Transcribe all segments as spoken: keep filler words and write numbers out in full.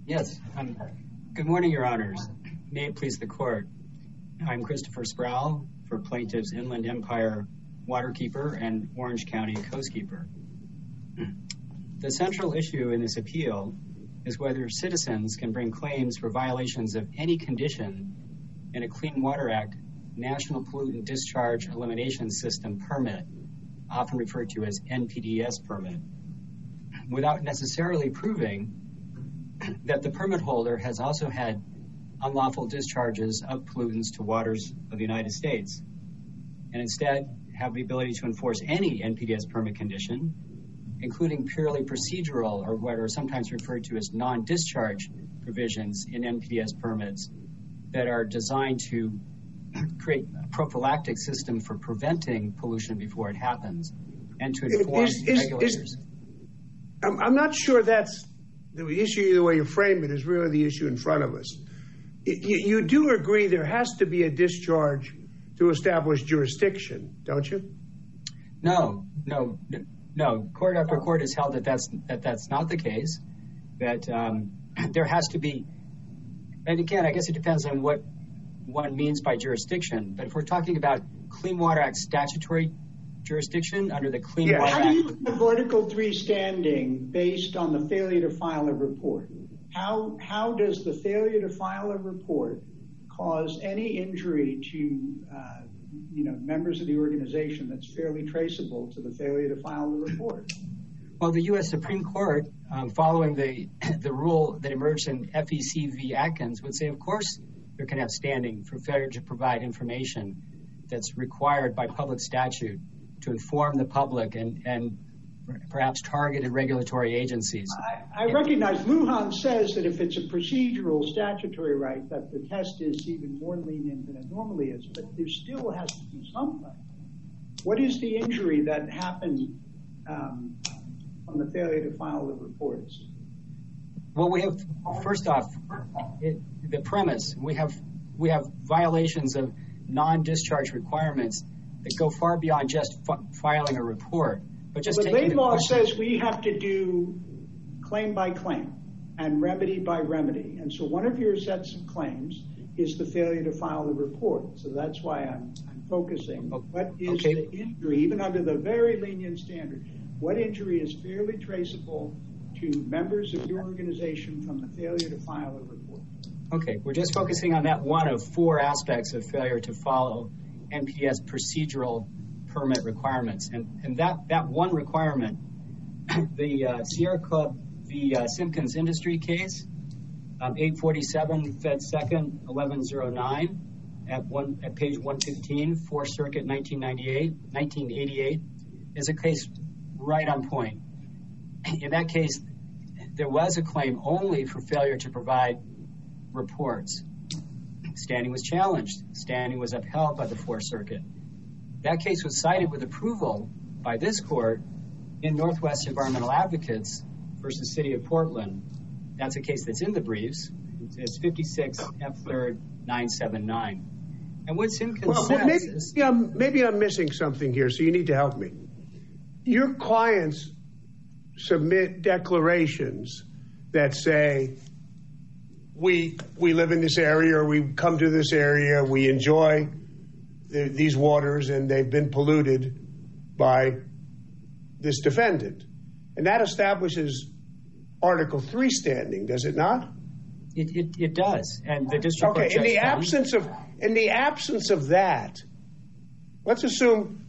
Yes. Um, good morning, Your Honors. May it please the Court. I'm Christopher Sproul for Plaintiffs Inland Empire Waterkeeper and Orange County Coastkeeper. The central issue in this appeal is whether citizens can bring claims for violations of any condition in a Clean Water Act National Pollutant Discharge Elimination System permit, often referred to as N P D S permit, without necessarily proving that the permit holder has also had unlawful discharges of pollutants to waters of the United States, and instead have the ability to enforce any N P D S permit condition, including purely procedural or what are sometimes referred to as non-discharge provisions in N P D S permits that are designed to create a prophylactic system for preventing pollution before it happens and to inform is, is, regulators. Is, I'm, I'm not sure that's the issue. The way you frame it is really the issue in front of us. You, you do agree there has to be a discharge to establish jurisdiction, don't you? No, no, no. Court after court has held that that's, that that's not the case, that um, there has to be, and again, I guess it depends on what one means by jurisdiction, but if we're talking about Clean Water Act statutory jurisdiction under the Clean yeah. Water How Act. do you have Article three standing based on the failure to file a report? How how does the failure to file a report cause any injury to uh, you know members of the organization that's fairly traceable to the failure to file the report? Well, the U S Supreme Court, um, following the the rule that emerged in F E C v. Atkins, would say, of course, there can have standing for failure to provide information that's required by public statute to inform the public and, and perhaps targeted regulatory agencies. I, I recognize Lujan says that if it's a procedural statutory right, that the test is even more lenient than it normally is, but there still has to be something. What is the injury that happened um, from the failure to file the reports? Well, we have, first off, it, the premise, we have we have violations of non-discharge requirements that go far beyond just f- filing a report. But just well, the taking law the question, says we have to do claim by claim and remedy by remedy. And so one of your sets of claims is the failure to file the report. So that's why I'm, I'm focusing. What is okay. the injury, even under the very lenient standard, what injury is fairly traceable to members of your organization from the failure to file a report? Okay, we're just focusing on that one of four aspects of failure to follow N P D S procedural permit requirements. And, and that, that one requirement, the uh, Sierra Club v. Uh, Simpkins Industry case, um, eight forty-seven Fed Second eleven oh nine at one at page one fifteen, Fourth Circuit nineteen ninety-eight, nineteen eighty-eight, is a case right on point. In that case, there was a claim only for failure to provide reports. Standing was challenged. Standing was upheld by the Fourth Circuit. That case was cited with approval by this court in Northwest Environmental Advocates versus City of Portland. That's a case that's in the briefs. It's fifty-six F third nine seventy-nine. And what Simpkins well, says maybe, is... Yeah, maybe I'm missing something here, so you need to help me. Your clients submit declarations that say, we we live in this area, or we come to this area, we enjoy the, these waters, and they've been polluted by this defendant. And that establishes Article three standing, does it not? It, it, it does. And the district okay, court in the found, absence of in the absence of that, let's assume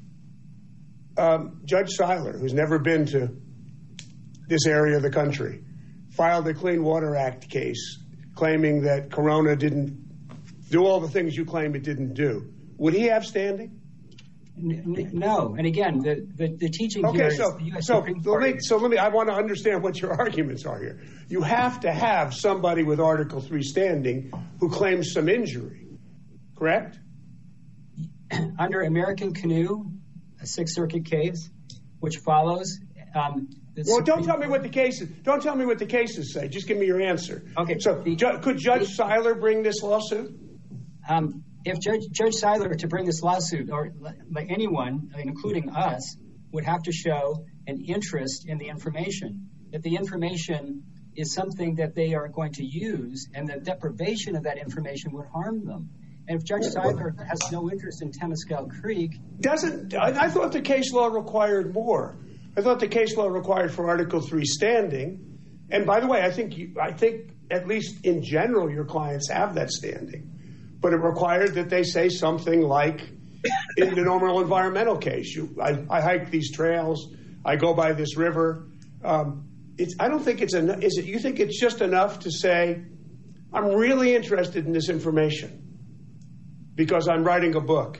um, Judge Seiler, who's never been to this area of the country, filed a Clean Water Act case claiming that Corona didn't do all the things you claim it didn't do. Would he have standing? N- no. And again, the, the, the teaching okay, here so, is the U S so Supreme let Court. me, so let me, I want to understand what your arguments are here. You have to have somebody with Article three standing who claims some injury, correct? Under American Canoe, a Sixth Circuit case, which follows... Um, well, Supreme don't tell me what the cases. Don't tell me what the cases say. Just give me your answer. Okay. So, the, ju- could Judge the, Seiler bring this lawsuit? Um, if Judge, Judge Seiler to bring this lawsuit, or like anyone, including us, would have to show an interest in the information. If the information is something that they are going to use, and the deprivation of that information would harm them. And if Judge Seidler has no interest in Temescal Creek... Doesn't, I, I thought the case law required more. I thought the case law required for Article three standing. And by the way, I think, you, I think at least in general, your clients have that standing. But it required that they say something like, in the normal environmental case, you, I, I hike these trails, I go by this river. Um, it's, I don't think it's enough. Is it? You think it's just enough to say, I'm really interested in this information because I'm writing a book,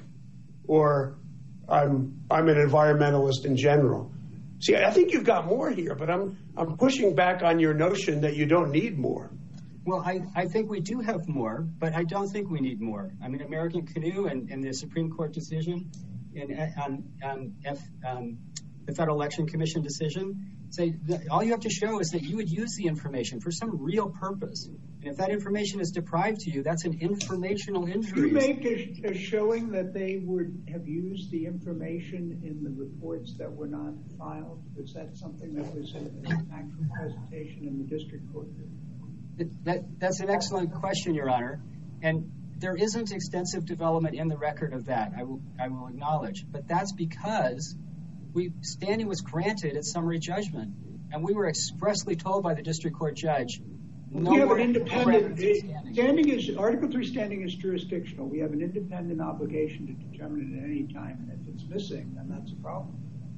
or I'm I'm an environmentalist in general. See, I think you've got more here, but I'm I'm pushing back on your notion that you don't need more. Well, I, I think we do have more, but I don't think we need more. I mean, American Canoe and, and the Supreme Court decision in, on, on F, um, the Federal Election Commission decision say that all you have to show is that you would use the information for some real purpose. And if that information is deprived to you, that's an informational injury. You make a, a showing that they would have used the information in the reports that were not filed. Is that something that was an actual presentation in the district court? That, that's an excellent question, Your Honor. And there isn't extensive development in the record of that, I will, I will acknowledge. But that's because we standing was granted at summary judgment. And we were expressly told by the district court judge, no we have more an independent, standing. standing is, Article three standing is jurisdictional. We have an independent obligation to determine it at any time. And if it's missing, then that's a problem.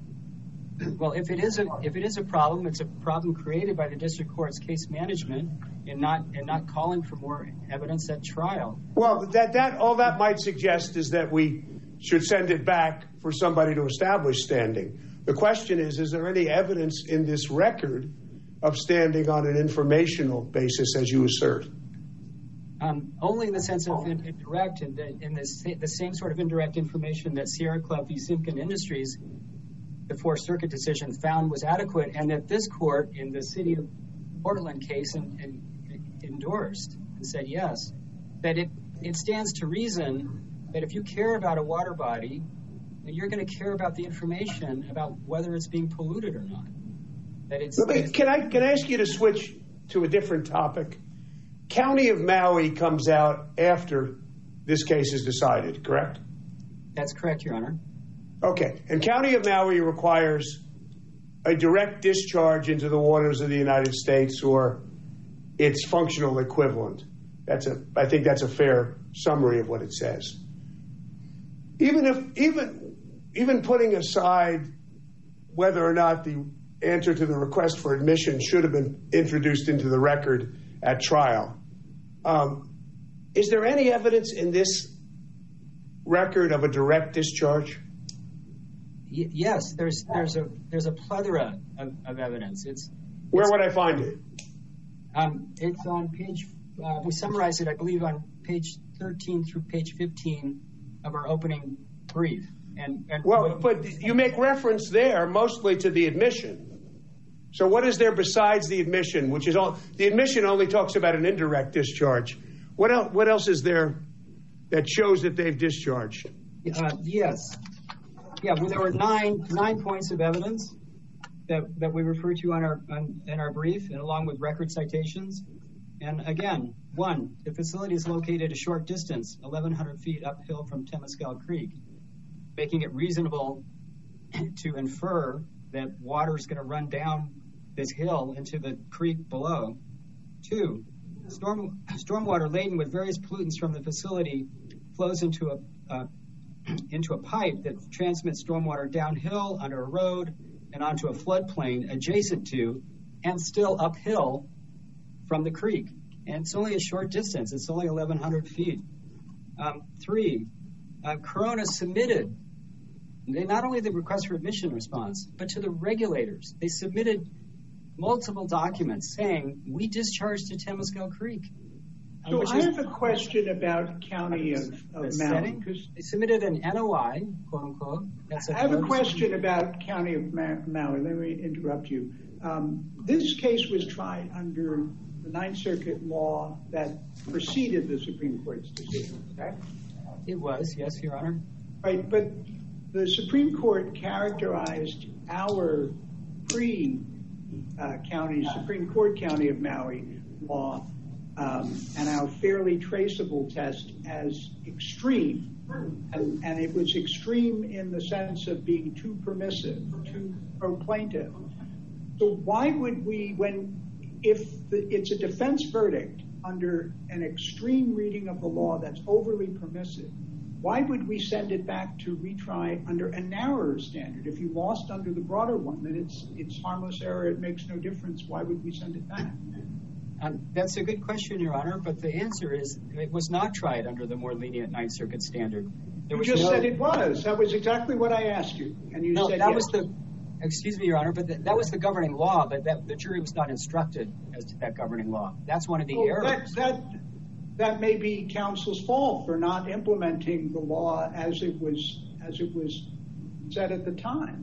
Well, if it is a if it is a problem, it's a problem created by the district court's case management and not and not calling for more evidence at trial. Well, that that all that might suggest is that we should send it back for somebody to establish standing. The question is, is there any evidence in this record of standing on an informational basis, as you assert? Um, only in the sense of indirect, and in, in this, the same sort of indirect information that Sierra Club v. Simkin Industries, the Fourth Circuit decision, found was adequate, and that this court in the city of Portland case and, and endorsed and said yes, that it, it stands to reason that if you care about a water body, then you're going to care about the information about whether it's being polluted or not. That it's, me, can I can I ask you to switch to a different topic? County of Maui comes out after this case is decided, correct? That's correct, Your Honor. Okay, and County of Maui requires a direct discharge into the waters of the United States or its functional equivalent. That's a, I think that's a fair summary of what it says. Even if, even, even putting aside whether or not the answer to the request for admission should have been introduced into the record at trial, um, is there any evidence in this record of a direct discharge? Y- yes, there's there's a there's a plethora of, of evidence. It's where it's, would I find it? Um, it's on page. Uh, we summarize it, I believe, on page thirteen through page fifteen of our opening brief. And, and well, but you make reference there mostly to the admission. So what is there besides the admission, which is all the admission only talks about an indirect discharge? What else? What else is there that shows that they've discharged? Uh, yes. Yeah, well, there were nine nine points of evidence that, that we refer to on our on, in our brief, and along with record citations. And again, one, the facility is located a short distance, eleven hundred feet uphill from Temescal Creek, making it reasonable to infer that water is going to run down this hill into the creek below. Two, storm stormwater laden with various pollutants from the facility flows into a uh, into a pipe that transmits stormwater downhill under a road and onto a floodplain adjacent to and still uphill from the creek. And it's only a short distance. It's only eleven hundred feet. Um, three, uh, Corona submitted they not only the request for admission response, but to the regulators. They submitted multiple documents saying, we discharged to Temescal Creek. So I have a question about County of, of Maui. They submitted an N O I, quote unquote. That's I have a question about County of Maui. Let me interrupt you. Um, this case was tried under the Ninth Circuit law that preceded the Supreme Court's decision, correct? It was, yes, Your Honor. Right, but the Supreme Court characterized our pre uh, County, Supreme Court County of Maui law um, and our fairly traceable test as extreme. And, and it was extreme in the sense of being too permissive, too pro-plaintiff. So why would we, when, if the, it's a defense verdict under an extreme reading of the law that's overly permissive, why would we send it back to retry under a narrower standard? If you lost under the broader one, then it's it's harmless error. It makes no difference. Why would we send it back? Um, that's a good question, Your Honor, but the answer is it was not tried under the more lenient Ninth Circuit standard. There you was just no, said it was. That was exactly what I asked you, and you no, said that yes. was the. Excuse me, Your Honor, but the, that was the governing law. But that, the jury was not instructed as to that governing law. That's one of the well, errors. That, that that may be counsel's fault for not implementing the law as it was as it was said at the time.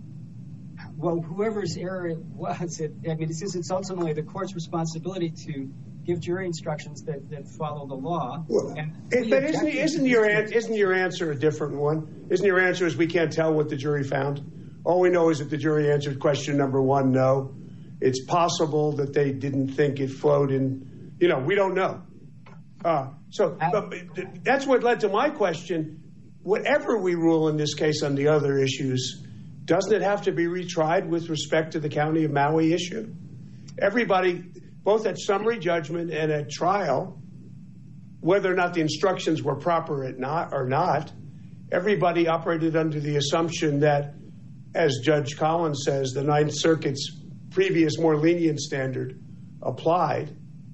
Well, whoever's error it was, it, I mean, it's, it's ultimately the court's responsibility to give jury instructions that, that follow the law. Well, and it, but isn't, isn't, your, isn't your answer a different one? Isn't your answer is we can't tell what the jury found? All we know is that the jury answered question number one, no. It's possible that they didn't think it flowed in, you know, we don't know. Uh, so but that's what led to my question. Whatever we rule in this case on the other issues, doesn't it have to be retried with respect to the County of Maui issue? Everybody, both at summary judgment and at trial, whether or not the instructions were proper or not, or not, everybody operated under the assumption that, as Judge Collins says, the Ninth Circuit's previous more lenient standard applied.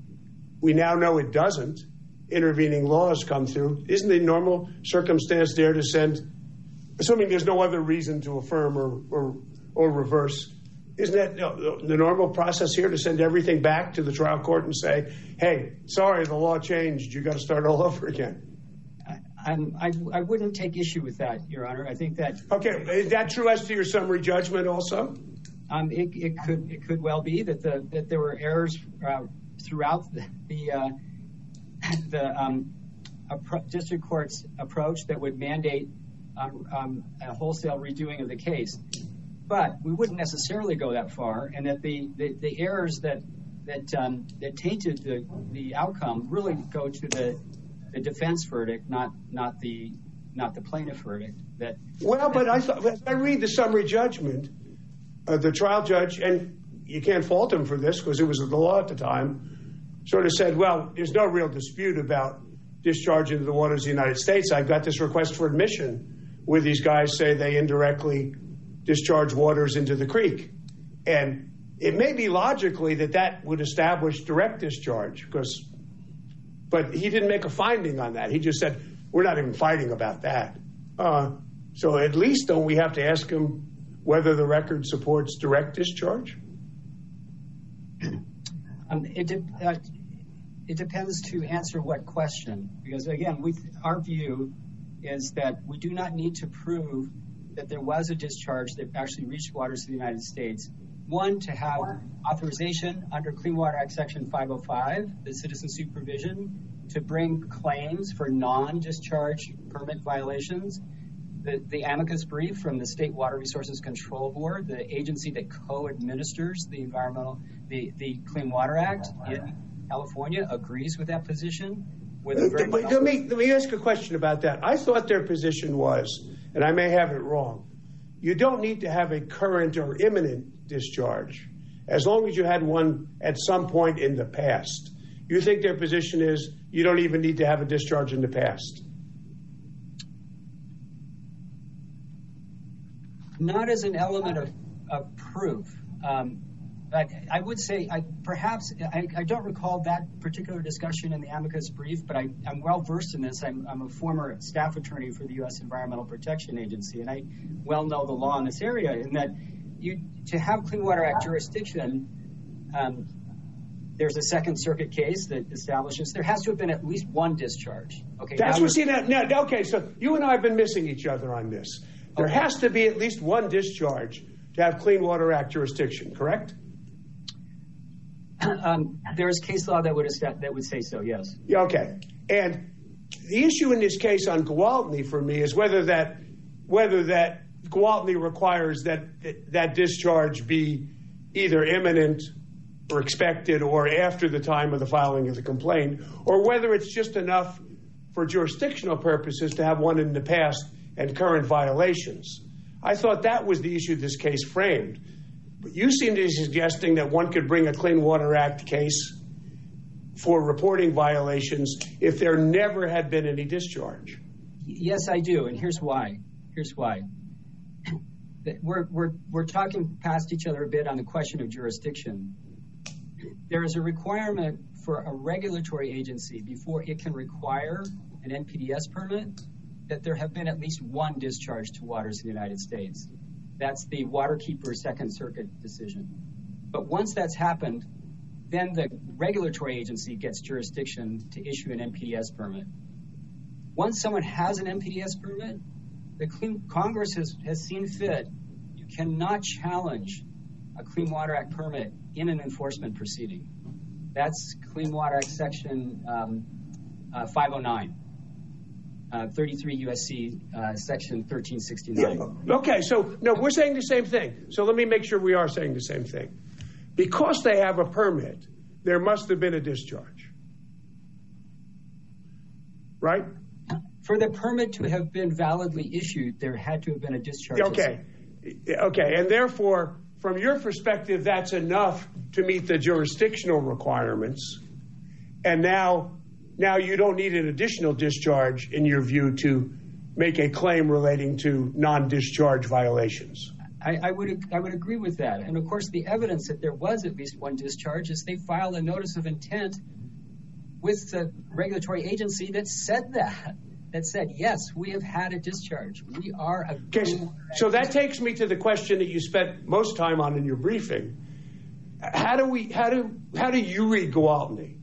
We now know it doesn't. Intervening laws come through. Isn't the normal circumstance there to send, assuming there's no other reason to affirm or or, or reverse, isn't that the normal process here to send everything back to the trial court and say, hey, sorry, the law changed. You got to start all over again? I'm, I, I wouldn't take issue with that, Your Honor. I think that... Okay, is that true as to your summary judgment also? Um, it, it could it could well be that the that there were errors uh, throughout the the, uh, the um, appro- district court's approach that would mandate um, um, a wholesale redoing of the case. But we wouldn't necessarily go that far, and that the, the, the errors that that um, that tainted the, the outcome really go to the the defense verdict, not not the not the plaintiff verdict. That well, but I thought I read the summary judgment. Uh, the trial judge, and you can't fault him for this because it was the law at the time, sort of said, well, there's no real dispute about discharge into the waters of the United States. I've got this request for admission where these guys say they indirectly discharge waters into the creek. And it may be logically that that would establish direct discharge, because, but he didn't make a finding on that. He just said, we're not even fighting about that. Uh, so at least don't we have to ask him whether the record supports direct discharge? Um, it, de- uh, it depends to answer what question. Because, again, we, our view is that we do not need to prove that there was a discharge that actually reached waters of the United States. One, to have authorization under Clean Water Act Section five oh five, the citizen supervision, to bring claims for non-discharge permit violations. The, the amicus brief from the State Water Resources Control Board, the agency that co-administers the environmental, the, the Clean Water Act in California, agrees with that position. With a very let, let, me, let me ask a question about that. I thought their position was, and I may have it wrong, you don't need to have a current or imminent discharge as long as you had one at some point in the past. You think their position is you don't even need to have a discharge in the past? Not as an element of, of proof. Um, but I would say I, perhaps I, I don't recall that particular discussion in the amicus brief, but I, I'm well versed in this. I'm, I'm a former staff attorney for the U S Environmental Protection Agency, and I well know the law in this area. In that, you to have Clean Water Act jurisdiction, um, there's a Second Circuit case that establishes there has to have been at least one discharge. Okay, that's what. See that now. Okay, so you and I have been missing each other on this. There okay. has to be at least one discharge to have Clean Water Act jurisdiction, correct? Um, there is case law that would that would say so, yes. Yeah, okay. And the issue in this case on Gwaltney for me is whether that whether that Gwaltney requires that that discharge be either imminent or expected or after the time of the filing of the complaint, or whether it's just enough for jurisdictional purposes to have one in the past and current violations. I thought that was the issue this case framed. But you seem to be suggesting that one could bring a Clean Water Act case for reporting violations if there never had been any discharge. Yes, I do, and here's why. Here's why. We're, we're, we're talking past each other a bit on the question of jurisdiction. There is a requirement for a regulatory agency before it can require an N P D S permit that there have been at least one discharge to waters in the United States. That's the Waterkeeper Second Circuit decision. But once that's happened, then the regulatory agency gets jurisdiction to issue an N P D S permit. Once someone has an N P D S permit, the Clean, Congress has, has seen fit, you cannot challenge a Clean Water Act permit in an enforcement proceeding. That's Clean Water Act Section um, uh, five oh nine, uh, thirty-three U S C uh, Section thirteen sixty-nine. Yeah. Okay, so no, we're saying the same thing. So let me make sure we are saying the same thing. Because they have a permit, there must have been a discharge. Right? For the permit to have been validly issued, there had to have been a discharge. Okay. Okay. And therefore, from your perspective, that's enough to meet the jurisdictional requirements. And now, now you don't need an additional discharge, in your view, to make a claim relating to non-discharge violations. I, I would I would agree with that. And of course, the evidence that there was at least one discharge is they filed a notice of intent with the regulatory agency that said that. That said, yes, we have had a discharge. We are a... Okay, so that takes me to the question that you spent most time on in your briefing. How do we, how do, how do you read Gwaltney?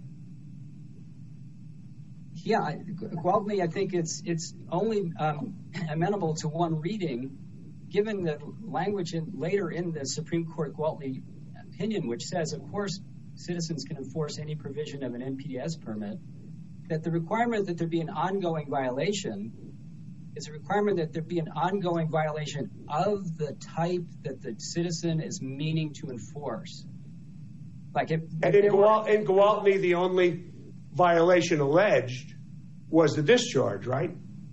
Yeah, Gwaltney, I think it's it's only um, amenable to one reading, given the language in, later in the Supreme Court Gwaltney opinion, which says, of course, citizens can enforce any provision of an N P D S permit, that the requirement that there be an ongoing violation is a requirement that there be an ongoing violation of the type that the citizen is meaning to enforce. Like if, and in, Gwal- in Gwaltney, the only violation alleged was the discharge, right?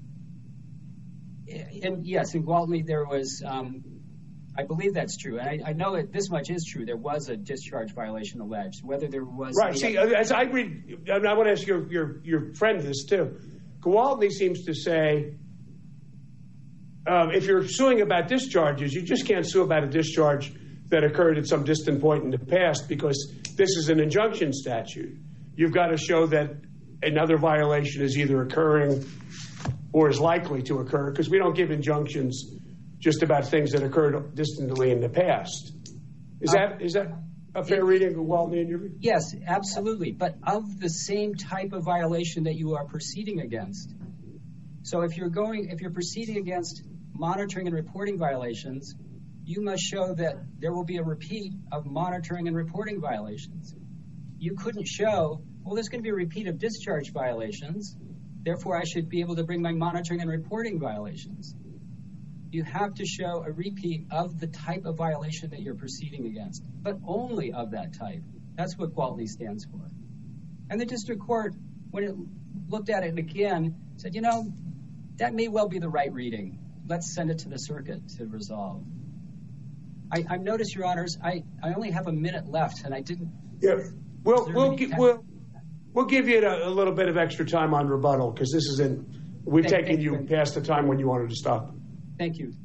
And yes, in Gwaltney there was, um, I believe that's true. And I, I know that this much is true. There was a discharge violation alleged. Whether there was... Right. See, as I read, I want to ask your, your, your friend this too. Gwaltney seems to say, um, if you're suing about discharges, you just can't sue about a discharge that occurred at some distant point in the past, because this is an injunction statute. You've got to show that another violation is either occurring or is likely to occur, because we don't give injunctions just about things that occurred distantly in the past. Is that uh, is that a fair it, reading of Gwaltney in your view? Yes, absolutely. But of the same type of violation that you are proceeding against. So if you're going, if you're proceeding against monitoring and reporting violations, you must show that there will be a repeat of monitoring and reporting violations. You couldn't show, well, there's going to be a repeat of discharge violations, therefore I should be able to bring my monitoring and reporting violations. You have to show a repeat of the type of violation that you're proceeding against, but only of that type. That's what Gwaltney stands for. And the district court, when it looked at it again, said, you know, that may well be the right reading. Let's send it to the circuit to resolve. I, I noticed, Your Honors, I, I only have a minute left, and I didn't... Yeah, we'll, we'll, gi- we'll, we'll give you a, a little bit of extra time on rebuttal, because this isn't... We've thank, taken thank you you past the time when you wanted to stop. Thank you.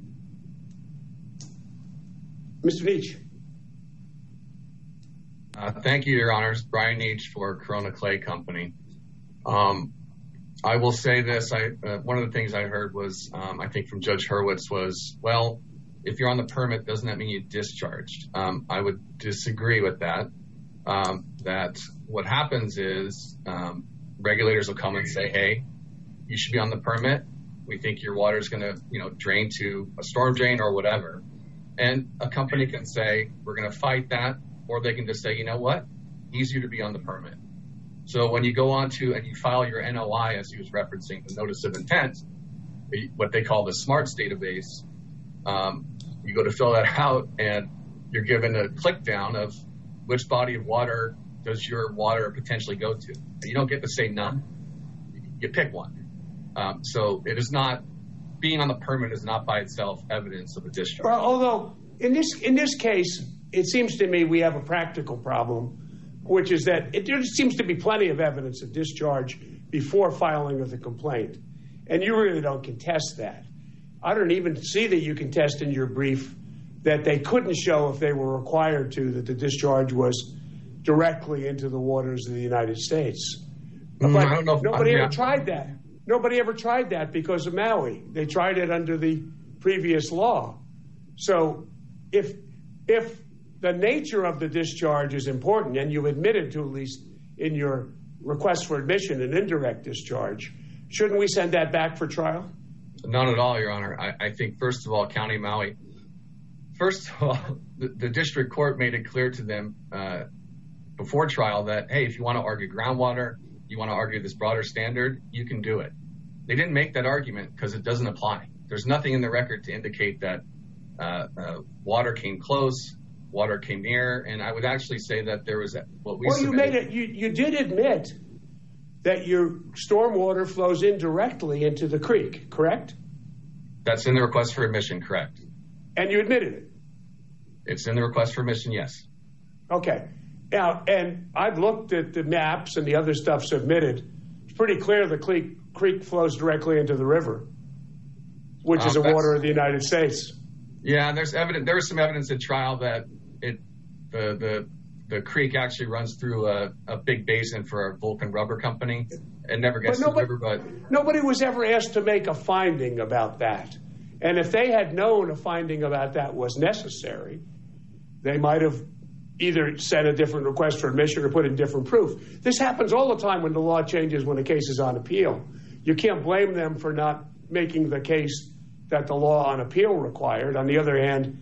Mister Neach. Uh, thank you, Your Honors. Brian Neach for Corona Clay Company. Um, I will say this. I, uh, one of the things I heard was, um, I think from Judge Hurwitz was, well, if you're on the permit, doesn't that mean you discharged? Um, I would disagree with that. Um, that what happens is um, regulators will come and say, hey, you should be on the permit. We think your water is going to, you know, drain to a storm drain or whatever. And a company can say, we're going to fight that. Or they can just say, you know what? Easier to be on the permit. So when you go on to and you file your N O I, as he was referencing, the notice of intent, what they call the SMARTS database, um, you go to fill that out and you're given a click down of which body of water does your water potentially go to. You don't get to say none. You pick one. Um, so it is not, being on the permit is not by itself evidence of a discharge. Well, although in this in this case, it seems to me we have a practical problem, which is that it, there seems to be plenty of evidence of discharge before filing of the complaint. And you really don't contest that. I don't even see that you contest in your brief that they couldn't show, if they were required to, that the discharge was directly into the waters of the United States. But mm, I don't know if, nobody yeah. ever tried that. Nobody ever tried that because of Maui. They tried it under the previous law. So if if the nature of the discharge is important, and you admitted to, at least in your request for admission, an indirect discharge, shouldn't we send that back for trial? Not at all, Your Honor. I, I think, first of all, County Maui, first of all, the, the district court made it clear to them uh, before trial that, hey, if you want to argue groundwater, you want to argue this broader standard, you can do it. They didn't make that argument because it doesn't apply. There's nothing in the record to indicate that uh, uh, water came close, water came near, and I would actually say that there was a, what we Well, you submitted. made it. You, you did admit that your stormwater flows indirectly into the creek, correct? That's in the request for admission, correct. And you admitted it. It's in the request for admission, yes. Okay. Now, and I've looked at the maps and the other stuff submitted. It's pretty clear the creek, creek flows directly into the river, which Um, is a that's- water of the United States. Yeah, there's evidence. There was some evidence at trial that it the the the creek actually runs through a, a big basin for a Vulcan Rubber Company. It never gets But to nobody- the river, but Nobody was ever asked to make a finding about that. And if they had known a finding about that was necessary, they might have either sent a different request for admission or put in different proof. This happens all the time when the law changes, when a case is on appeal. You can't blame them for not making the case that the law on appeal required. On the other hand,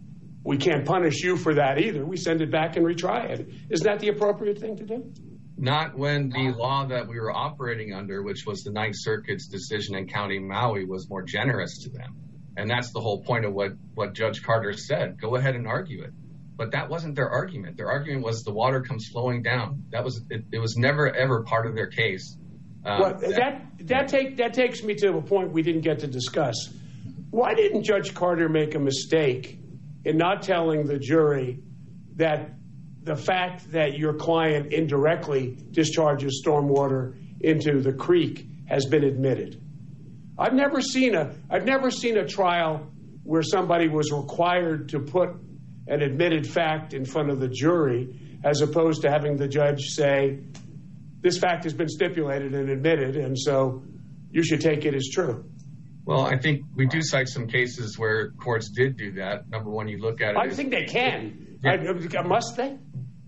we can't punish you for that either. We send it back and retry it. Isn't that the appropriate thing to do? not when the law that we were operating under, which was the Ninth Circuit's decision in County Maui, was more generous to them. And that's the whole point of what, what Judge Carter said. Go ahead and argue it. But that wasn't their argument. Their argument was the water comes flowing down. That was it, it was never, ever part of their case. Um, well, that that take that takes me to a point we didn't get to discuss. Why didn't Judge Carter make a mistake in not telling the jury that the fact that your client indirectly discharges stormwater into the creek has been admitted? I've never seen a I've never seen a trial where somebody was required to put an admitted fact in front of the jury, as opposed to having the judge say, this fact has been stipulated and admitted, and so you should take it as true. Well, I think we do cite some cases where courts did do that. Number one, you look at it. I as, think they can. Yeah. I, must they?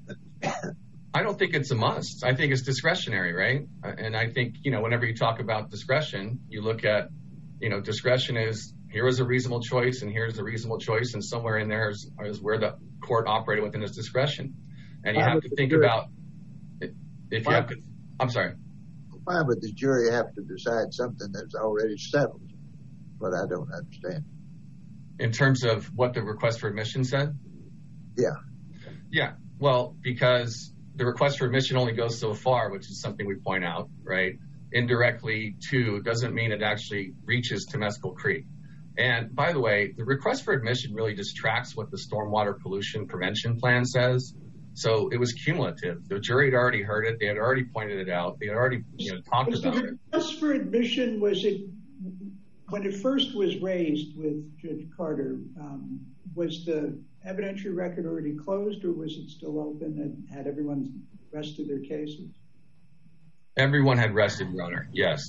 I don't think it's a must. I think it's discretionary, right? And I think, you know, whenever you talk about discretion, you look at, you know, discretion is, here is a reasonable choice and here's a reasonable choice, and somewhere in there is, is where the court operated within its discretion. And you Why have to think jury, about, if you have to, I'm sorry. Why would the jury have to decide something that's already settled? But I don't understand. In terms of what the request for admission said? Yeah. Yeah. Well, because the request for admission only goes so far, which is something we point out, right? Indirectly to doesn't mean it actually reaches Temescal Creek. And by the way, the request for admission really just tracks what the stormwater pollution prevention plan says. So it was cumulative. The jury had already heard it. They had already pointed it out. They had already, you know, talked was about the it. Request for admission, was it, when it first was raised with Judge Carter, um, was the evidentiary record already closed, or was it still open and had everyone rested their cases? Everyone had rested, Your Honor. Yes.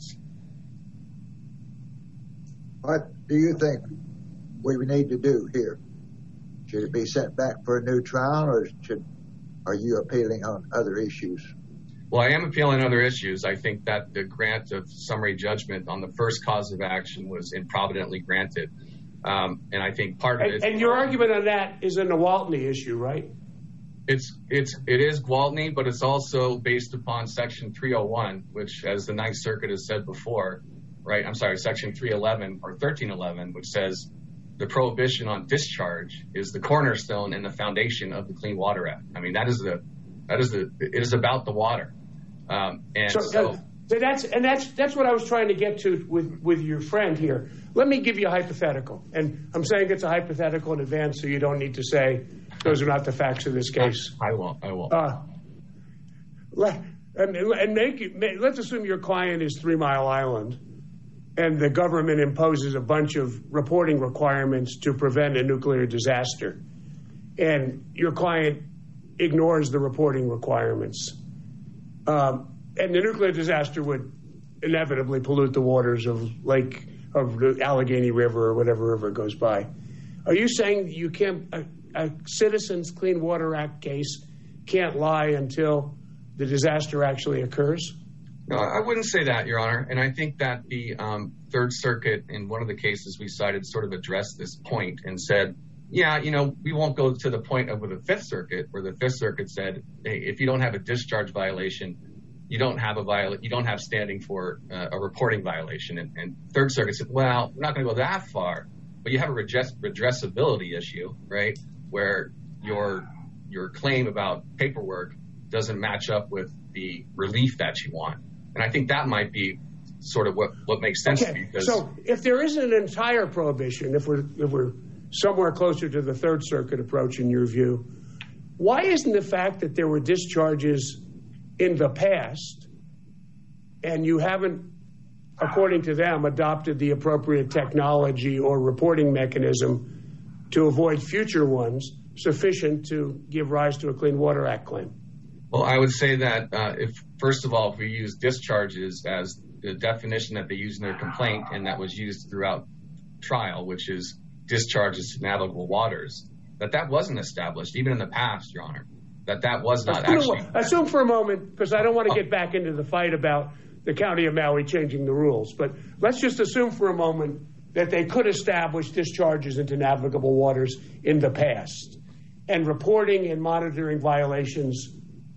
What do you think we need to do here? Should it be sent back for a new trial, or should are you appealing on other issues? Well, I am appealing other issues. I think that the grant of summary judgment on the first cause of action was improvidently granted. Um, and I think part of And, it... and your argument on that is a Nawalny issue, right? It's, it's, it is Gwaltney, but it's also based upon Section three oh one, which, as the Ninth Circuit has said before, right, I'm sorry, Section three eleven or thirteen eleven, which says the prohibition on discharge is the cornerstone and the foundation of the Clean Water Act. I mean, that is the, that is the, it is about the water. Um, and so, so, so that's, and that's, that's what I was trying to get to with, with your friend here. Let me give you a hypothetical. And I'm saying it's a hypothetical in advance, so you don't need to say those are not the facts of this case. I won't, I won't. Uh, let, and, and make it, make, let's assume your client is Three Mile Island, and the government imposes a bunch of reporting requirements to prevent a nuclear disaster. And your client ignores the reporting requirements. Um, and the nuclear disaster would inevitably pollute the waters of Lake, of the Allegheny River or whatever river goes by. Are you saying you can't, a, a Citizens Clean Water Act case can't lie until the disaster actually occurs? No, I wouldn't say that, Your Honor. And I think that the um, Third Circuit, in one of the cases we cited, sort of addressed this point and said, yeah, you know, we won't go to the point of with the Fifth Circuit, where the Fifth Circuit said, hey, if you don't have a discharge violation, you don't have a viola- you don't have standing for uh, a reporting violation. And, and Third Circuit said, well, we're not going to go that far, but you have a redress- redressability issue, right, where your your claim about paperwork doesn't match up with the relief that you want. And I think that might be sort of what, what makes sense okay. to me. Because so if there isn't an entire prohibition, if we're if we're somewhere closer to the Third Circuit approach in your view, why isn't the fact that there were discharges in the past and you haven't, according to them, adopted the appropriate technology or reporting mechanism to avoid future ones sufficient to give rise to a Clean Water Act claim? Well, I would say that uh, if, first of all, if we use discharges as the definition that they use in their complaint and that was used throughout trial, which is discharges to navigable waters, that that wasn't established, even in the past, Your Honor, that that was not assume, actually. Assume for a moment, because I don't want to get back into the fight about the County of Maui changing the rules, but let's just assume for a moment that they could establish discharges into navigable waters in the past and reporting and monitoring violations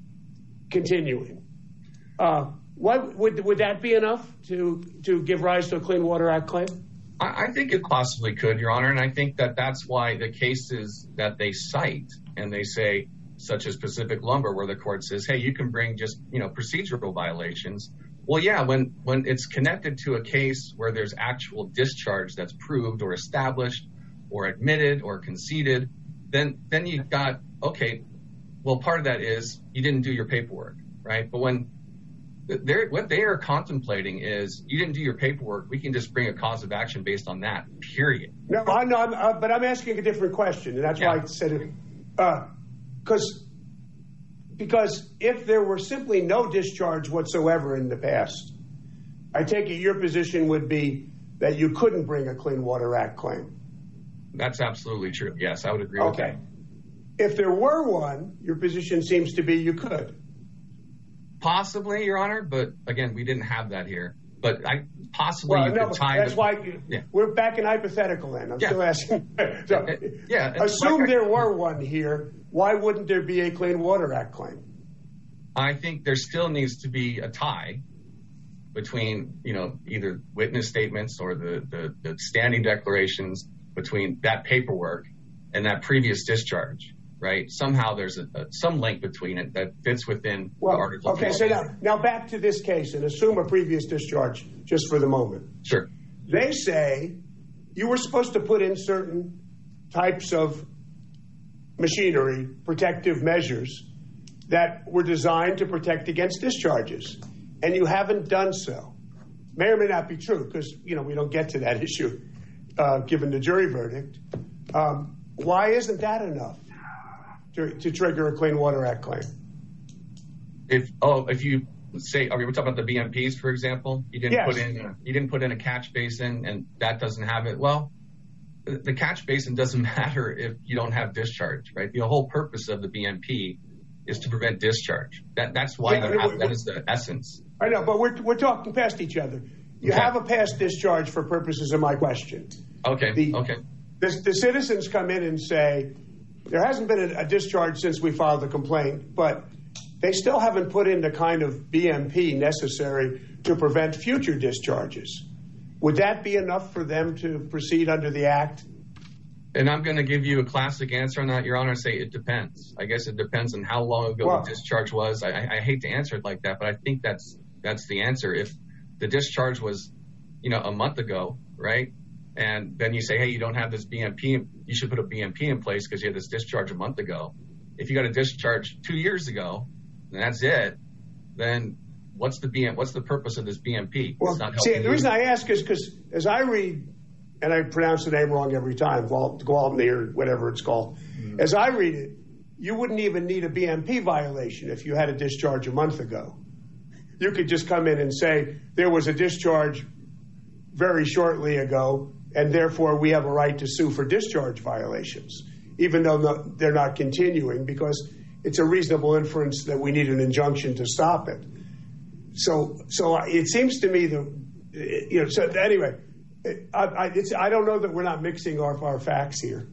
continuing. Uh, what would would that be enough to to give rise to a Clean Water Act claim? I, I think it possibly could, Your Honor, and I think that that's why the cases that they cite and they say, such as Pacific Lumber, where the court says, hey, you can bring just, you know, procedural violations. Well, yeah, when when it's connected to a case where there's actual discharge that's proved or established or admitted or conceded, then then you've got, okay, well, part of that is you didn't do your paperwork, right? But when they're, what they are contemplating is you didn't do your paperwork, we can just bring a cause of action based on that, period. No, I know, I'm, uh, but I'm asking a different question, and that's yeah. why I said it. Because uh, because if there were simply no discharge whatsoever in the past, I take it your position would be that you couldn't bring a Clean Water Act claim. That's absolutely true. Yes, I would agree okay. with that. If there were one, your position seems to be you could. Possibly, Your Honor, but again, we didn't have that here. But I possibly well, you no, could tie that's the, why yeah. we're back in hypothetical then. I'm yeah. still asking. So, yeah, assume like there were one here. Why wouldn't there be a Clean Water Act claim? I think there still needs to be a tie between, you know, either witness statements or the, the, the standing declarations between that paperwork and that previous discharge. Right? Somehow there's a, a, some link between it that fits within well, the article. Okay, so now, now back to this case and assume a previous discharge just for the moment. Sure. They say you were supposed to put in certain types of machinery, protective measures that were designed to protect against discharges, and you haven't done so. May or may not be true because, you know, we don't get to that issue uh, given the jury verdict. Um, why isn't that enough To, to trigger a Clean Water Act claim? If oh, if you say, are we talking about the B M Ps, for example? You didn't yes. put in a, you didn't put in a catch basin, and that doesn't have it. Well, the, the catch basin doesn't matter if you don't have discharge, right? The whole purpose of the B M P is to prevent discharge. That that's why yeah, you have, that is the essence. I know, but we're we're talking past each other. You okay. have a past discharge for purposes of my question. Okay. The, okay. The, the citizens come in and say, there hasn't been a, a discharge since we filed the complaint, but they still haven't put in the kind of B M P necessary to prevent future discharges. Would that be enough for them to proceed under the Act? And I'm going to give you a classic answer on that, Your Honor. Say it depends. I guess it depends on how long ago well, the discharge was. I, I hate to answer it like that, but I think that's that's the answer. If the discharge was, you know, a month ago, right? And then you say, hey, you don't have this B M P, you should put a B M P in place because you had this discharge a month ago. If you got a discharge two years ago, and that's it, then what's the B M? What's the purpose of this B M P? Well, it's not see, helping the you. reason I ask is because as I read, and I pronounce the name wrong every time, Gwaltney or whatever it's called. Mm-hmm. As I read it, you wouldn't even need a B M P violation if you had a discharge a month ago. You could just come in and say there was a discharge very shortly ago, and therefore we have a right to sue for discharge violations, even though no, they're not continuing, because it's a reasonable inference that we need an injunction to stop it. So, so it seems to me that, you know, so anyway, I, I, it's, I don't know that we're not mixing our, our facts here.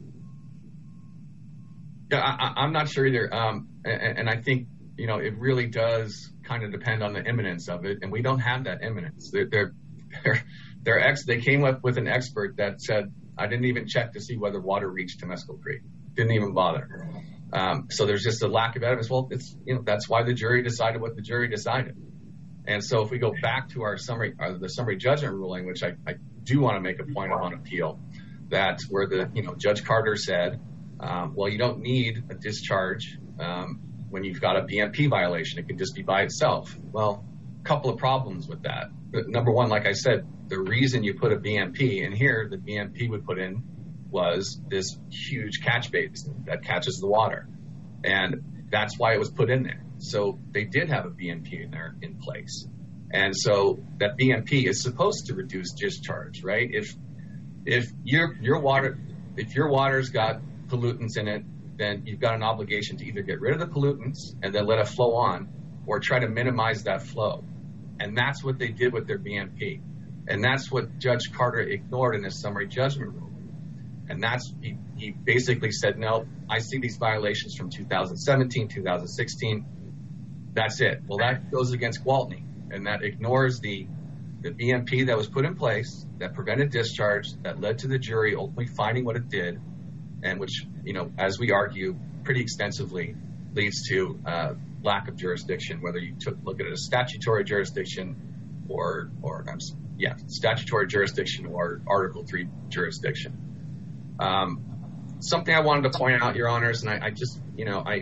Yeah, I, I'm not sure either. Um, and, and I think, you know, it really does kind of depend on the imminence of it. And we don't have that imminence. They're, they're, they're, they're ex, they came up with an expert that said, I didn't even check to see whether water reached Temescal Creek. Didn't even bother. Um, so there's just a lack of evidence. Well, it's, you know, that's why the jury decided what the jury decided. And so if we go back to our summary, uh, the summary judgment ruling, which I, I do want to make a point of on appeal, that where the, you know, Judge Carter said, um, well, you don't need a discharge um, when you've got a B M P violation. It can just be by itself. Well, a couple of problems with that. But number one, like I said, the reason you put a B M P in here, the B M P would put in was this huge catch basin that catches the water. And that's why it was put in there. So they did have a B M P in there in place. And so that B M P is supposed to reduce discharge, right? If if your your water if your water's got pollutants in it, then you've got an obligation to either get rid of the pollutants and then let it flow on, or try to minimize that flow. And that's what they did with their B M P. And that's what Judge Carter ignored in his summary judgment ruling. And that's, he, he basically said, no, I see these violations from two thousand seventeen, two thousand sixteen. That's it. Well, that goes against Gwaltney, and that ignores the, the B M P that was put in place that prevented discharge, that led to the jury ultimately finding what it did, and which, you know, as we argue pretty extensively, leads to uh, lack of jurisdiction, whether you took look at it as statutory jurisdiction or, or um, yeah, statutory jurisdiction or Article three jurisdiction. Um, something I wanted to point out, Your Honors, and I, I just, you know, I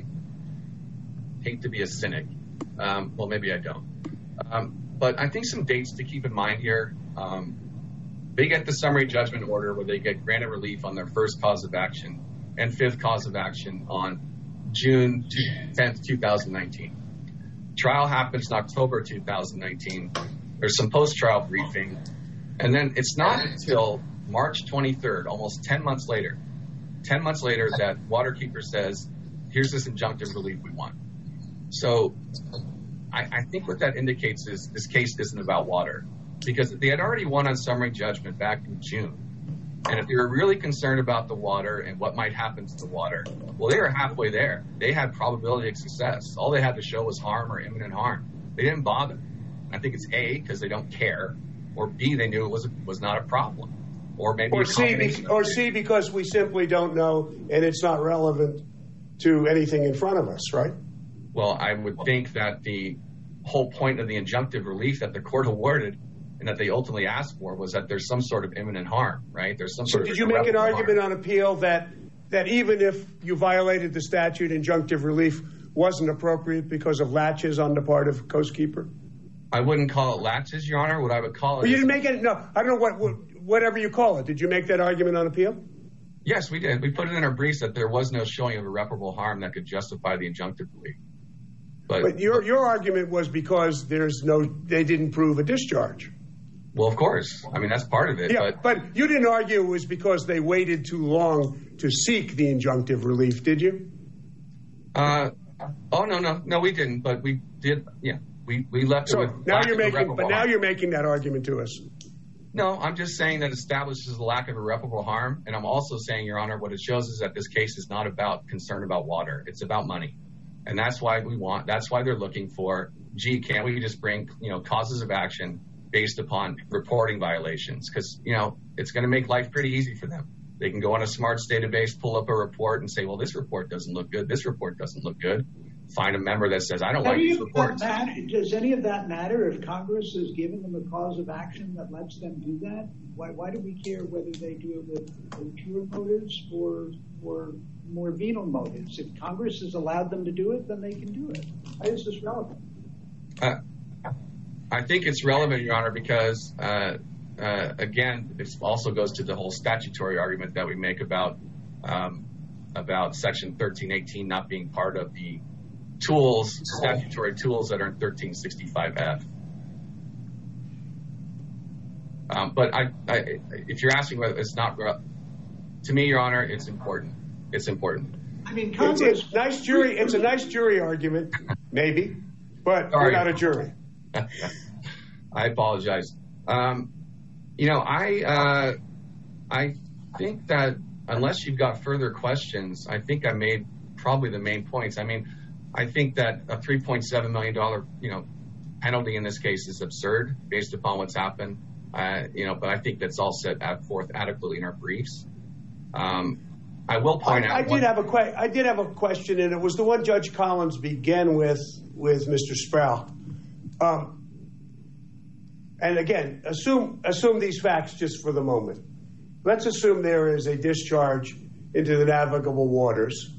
hate to be a cynic. Um, well, maybe I don't. Um, but I think some dates to keep in mind here. Um, they get the summary judgment order where they get granted relief on their first cause of action and fifth cause of action on June tenth, two thousand nineteen. Trial happens in October two thousand nineteen. There's some post-trial briefing. And then it's not until March twenty-third, almost ten months later, ten months later, that Waterkeeper says, here's this injunctive relief we want. So I, I think what that indicates is this case isn't about water, because they had already won on summary judgment back in June. And if they were really concerned about the water and what might happen to the water, well, they were halfway there. They had probability of success. All they had to show was harm or imminent harm. They didn't bother. I think it's A, because they don't care, or B, they knew it was was not a problem. Or maybe or C, be, or C, because we simply don't know, and it's not relevant to anything in front of us, right? Well, I would think that the whole point of the injunctive relief that the court awarded and that they ultimately asked for was that there's some sort of imminent harm, right? There's some so sort did of you make an argument harm. on appeal that that even if you violated the statute, injunctive relief wasn't appropriate because of latches on the part of Coastkeeper? I wouldn't call it latches, Your Honor. What I would call it. Well, you didn't make it. No, I don't know what, what whatever you call it. Did you make that argument on appeal? Yes, we did. We put it in our briefs that there was no showing of irreparable harm that could justify the injunctive relief. But, but your your argument was because there's no, they didn't prove a discharge. Well, of course. I mean, that's part of it. Yeah, but, but you didn't argue it was because they waited too long to seek the injunctive relief, did you? Uh, oh no, no, no, we didn't. But we did. Yeah, we we left so it with now you're making, but now harm. you're making that argument to us. No, I'm just saying that establishes a lack of irreparable harm, and I'm also saying, Your Honor, what it shows is that this case is not about concern about water; it's about money, and that's why we want. That's why they're looking for. Gee, can't we just bring you know causes of action based upon reporting violations? Because you know it's going to make life pretty easy for them. They can go on a smarts database, pull up a report and say, well, this report doesn't look good. This report doesn't look good. Find a member that says, I don't like these reports. Does any of that matter if Congress has given them a cause of action that lets them do that? Why, why do we care whether they do it with, with pure motives or, or more venal motives? If Congress has allowed them to do it, then they can do it. Why is this relevant? Uh, I think it's relevant, Your Honor, because, uh, uh, again, it also goes to the whole statutory argument that we make about um, about Section thirteen eighteen not being part of the tools, statutory tools that are in thirteen sixty-five F. Um, but I, I, if you're asking whether it's not, to me, Your Honor, it's important. It's important. I mean, Congress. It's, it's nice jury. It's a nice jury argument, maybe, but Sorry. We're not a jury. I apologize. Um, you know, I, uh, I think that unless you've got further questions, I think I made probably the main points. I mean, I think that a three point seven million dollars, you know, penalty in this case is absurd based upon what's happened. Uh, you know, but I think that's all set forth adequately in our briefs. Um, I will point I, out. I did one, have a que- I did have a question, and it was the one Judge Collins began with with Mister Sproul. Um, and again, assume assume these facts just for the moment. Let's assume there is a discharge into the navigable waters,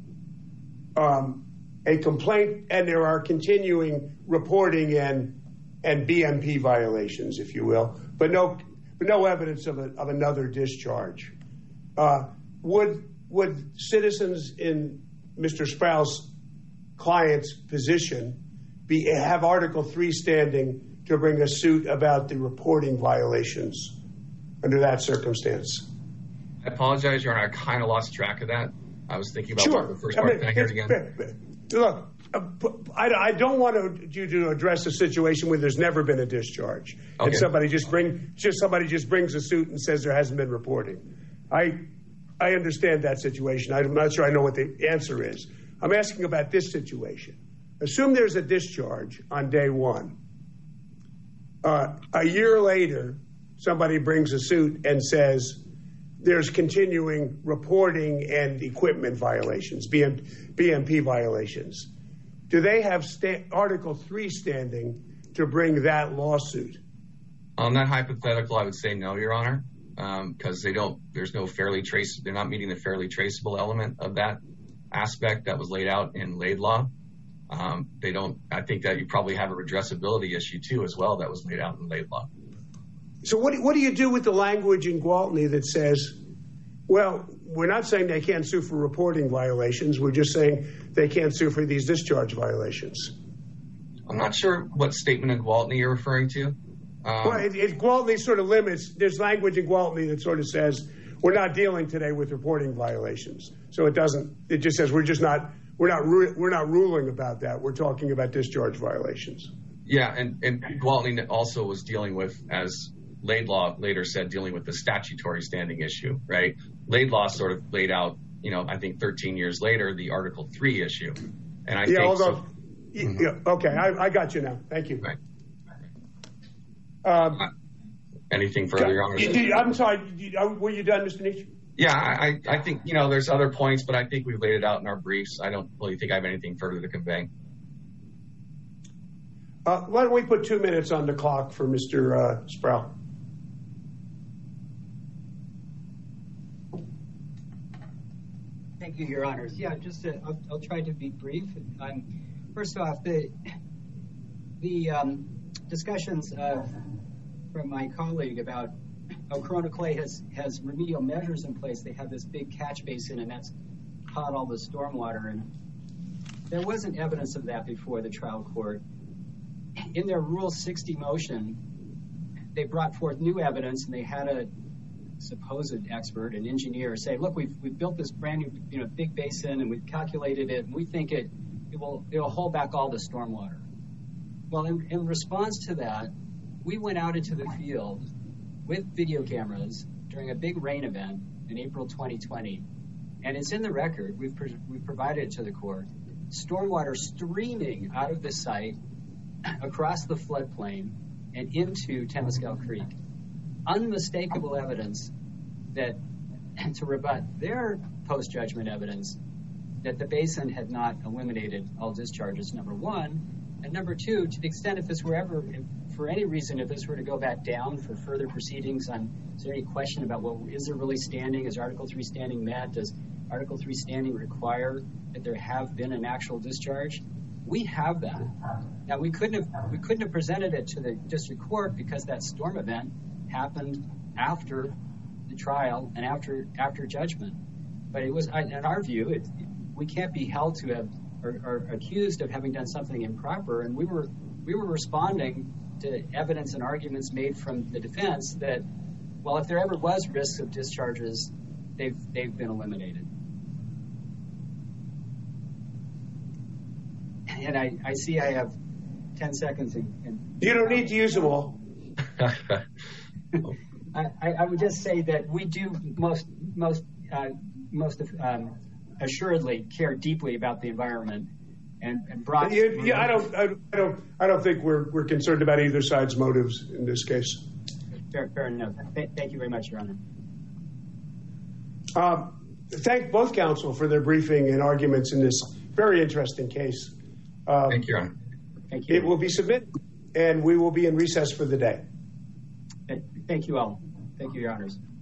um, a complaint, and there are continuing reporting and and B M P violations, if you will, but no, but no evidence of, a, of another discharge. Uh, would would citizens in Mister Sproul's client's position be have Article three standing to bring a suit about the reporting violations under that circumstance? I apologize, Your Honor. I kind of lost track of that. I was thinking about sure. the first part. Can I hear it again? Look, I, I don't want to, you to address a situation where there's never been a discharge, okay, and somebody just bring just somebody just brings a suit and says there hasn't been reporting. I I understand that situation. I'm not sure I know what the answer is. I'm asking about this situation. Assume there's a discharge on day one. Uh, a year later, somebody brings a suit and says there's continuing reporting and equipment violations, B M, B M P violations. Do they have sta- Article three standing to bring that lawsuit? On that hypothetical, I would say no, Your Honor, because um, they don't. There's no fairly trace. They're not meeting the fairly traceable element of that aspect that was laid out in Laidlaw. Um, they don't. I think that you probably have a redressability issue too, as well, that was laid out in Laidlaw. So what do, what do you do with the language in Gwaltney that says, well, we're not saying they can't sue for reporting violations. We're just saying they can't sue for these discharge violations. I'm not sure what statement in Gwaltney you're referring to. Um, well, it, it, Gwaltney sort of limits. There's language in Gwaltney that sort of says we're not dealing today with reporting violations. So it doesn't. It just says we're just not. We're not. We're not ruling about that. We're talking about discharge violations. Yeah, and and Gwaltney also was dealing with, as Laidlaw later said, dealing with the statutory standing issue, right? Laidlaw sort of laid out, you know, I think thirteen years later, the Article three issue. And I yeah, think although, so, yeah, mm-hmm. okay, I, I got you now. Thank you. Right. Um, uh, anything further, Your Honor? I'm sorry, were you done, Mister Nietzsche? Yeah, I, I think, you know, there's other points, but I think we've laid it out in our briefs. I don't really think I have anything further to convey. Uh, why don't we put two minutes on the clock for Mister Uh, Sproul? Thank you, Your Honors. Yeah, just to, I'll, I'll try to be brief. Um, first off, the the um, discussions of, from my colleague about how Corona Clay has, has remedial measures in place. They have this big catch basin, and that's caught all the stormwater. And there wasn't evidence of that before the trial court. In their Rule sixty motion, they brought forth new evidence, and they had a supposed expert, an engineer, say, look, we've we've built this brand new, you know, big basin, and we've calculated it, and we think it it will it will hold back all the stormwater. Well, in, in response to that, we went out into the field with video cameras during a big rain event in April twenty twenty, and it's in the record. We've pre- we've provided it to the court. Stormwater streaming out of the site across the floodplain and into Temescal Creek. Unmistakable evidence that and to rebut their post-judgment evidence that the basin had not eliminated all discharges, number one. And number two, to the extent if this were ever, if, for any reason, if this were to go back down for further proceedings on, is there any question about, well, is there really standing? Is Article three standing met? Does Article three standing require that there have been an actual discharge? We have that. Now, we couldn't have we couldn't have presented it to the district court because that storm event happened after the trial and after after judgment. But it was, in our view, it, we can't be held to have or, or accused of having done something improper. And we were we were responding to evidence and arguments made from the defense that, well, if there ever was risks of discharges, they've they've been eliminated. And I, I see I have ten seconds. And, and you don't need to use them all. I, I would just say that we do most most uh, most um, assuredly care deeply about the environment, and, and brought. Yeah, yeah, I don't, I don't, I don't think we're we're concerned about either side's motives in this case. Fair, fair enough. Th- thank you very much, Your Honor. Um, thank both counsel for their briefing and arguments in this very interesting case. Um, Thank you, Your Honor. Thank you. It will be submitted, and we will be in recess for the day. Thank you all. Thank you, Your Honors.